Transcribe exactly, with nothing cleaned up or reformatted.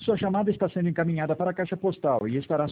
Sua chamada está sendo encaminhada para a caixa postal e estará